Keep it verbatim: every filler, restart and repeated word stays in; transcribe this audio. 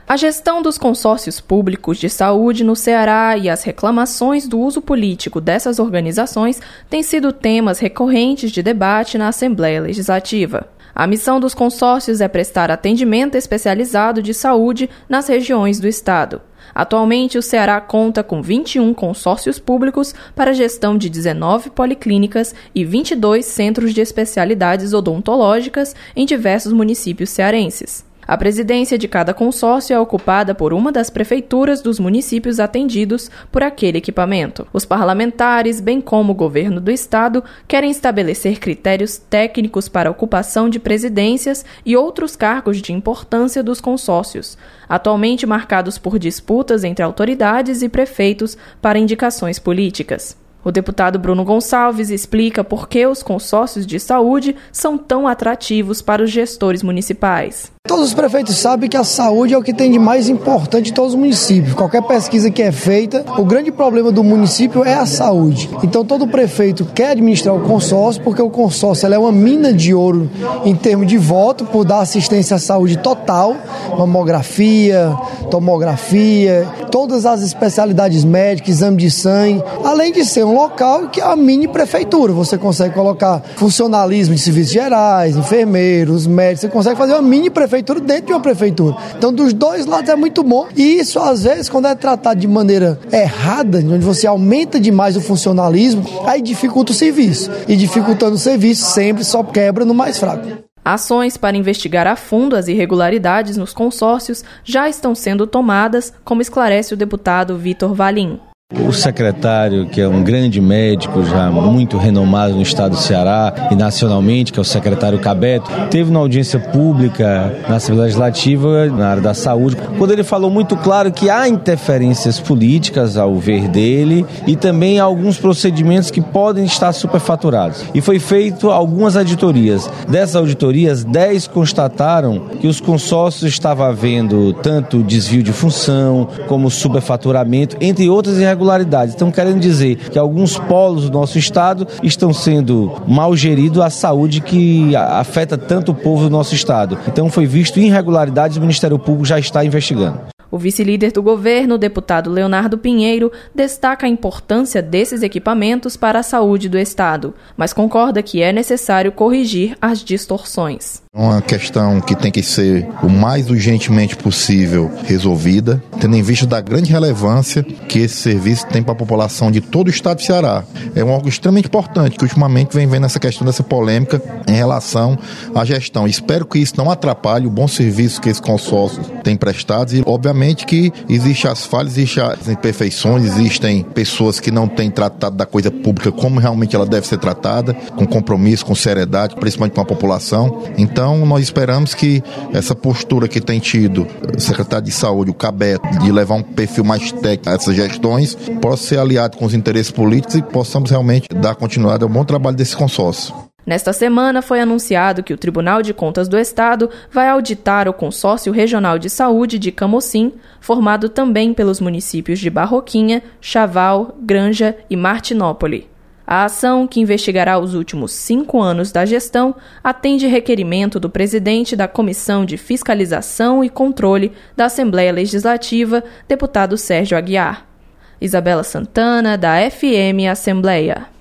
A gestão dos consórcios públicos de saúde no Ceará e as reclamações do uso político dessas organizações têm sido temas recorrentes de debate na Assembleia Legislativa. A missão dos consórcios é prestar atendimento especializado de saúde nas regiões do estado. Atualmente, o Ceará conta com vinte e um consórcios públicos para a gestão de dezenove policlínicas e vinte e dois centros de especialidades odontológicas em diversos municípios cearenses. A presidência de cada consórcio é ocupada por uma das prefeituras dos municípios atendidos por aquele equipamento. Os parlamentares, bem como o governo do estado, querem estabelecer critérios técnicos para a ocupação de presidências e outros cargos de importância dos consórcios, atualmente marcados por disputas entre autoridades e prefeitos para indicações políticas. O deputado Bruno Gonçalves explica por que os consórcios de saúde são tão atrativos para os gestores municipais. Todos os prefeitos sabem que a saúde é o que tem de mais importante em todos os municípios. Qualquer pesquisa que é feita, o grande problema do município é a saúde. Então todo prefeito quer administrar o consórcio, porque o consórcio ela é uma mina de ouro em termos de voto, por dar assistência à saúde total, mamografia, tomografia, todas as especialidades médicas, exame de sangue, além de ser um local que é a mini prefeitura. Você consegue colocar funcionalismo de serviços gerais, enfermeiros, médicos, você consegue fazer uma mini prefeitura dentro de uma prefeitura. Então, dos dois lados é muito bom. E isso, às vezes, quando é tratado de maneira errada, onde você aumenta demais o funcionalismo, aí dificulta o serviço. E dificultando o serviço, sempre só quebra no mais fraco. Ações para investigar a fundo as irregularidades nos consórcios já estão sendo tomadas, como esclarece o deputado Vitor Valim. O secretário, que é um grande médico já muito renomado no estado do Ceará e nacionalmente, que é o secretário Cabeto, teve uma audiência pública na Assembleia Legislativa na área da saúde, quando ele falou muito claro que há interferências políticas ao ver dele e também alguns procedimentos que podem estar superfaturados. E foi feito algumas auditorias. Dessas auditorias, dez constataram que os consórcios estavam havendo tanto desvio de função como superfaturamento, entre outras irregularidades. Então, querendo dizer que alguns polos do nosso estado estão sendo mal geridos à saúde que afeta tanto o povo do nosso estado. Então, foi visto irregularidades e o Ministério Público já está investigando. O vice-líder do governo, o deputado Leonardo Pinheiro, destaca a importância desses equipamentos para a saúde do estado, mas concorda que é necessário corrigir as distorções. Uma questão que tem que ser o mais urgentemente possível resolvida, tendo em vista da grande relevância que esse serviço tem para a população de todo o estado do Ceará. É um órgão extremamente importante, que ultimamente vem vendo essa questão dessa polêmica em relação à gestão. Espero que isso não atrapalhe o bom serviço que esse consórcio tem prestado e, obviamente, que existem as falhas, existem as imperfeições, existem pessoas que não têm tratado da coisa pública como realmente ela deve ser tratada, com compromisso, com seriedade, principalmente com a população. Então, Então, nós esperamos que essa postura que tem tido o secretário de Saúde, o Cabeto, de levar um perfil mais técnico a essas gestões, possa ser aliado com os interesses políticos e possamos realmente dar continuidade ao bom trabalho desse consórcio. Nesta semana, foi anunciado que o Tribunal de Contas do Estado vai auditar o Consórcio Regional de Saúde de Camocim, formado também pelos municípios de Barroquinha, Chaval, Granja e Martinópole. A ação, que investigará os últimos cinco anos da gestão, atende requerimento do presidente da Comissão de Fiscalização e Controle da Assembleia Legislativa, deputado Sérgio Aguiar. Isabela Santana, da F M Assembleia.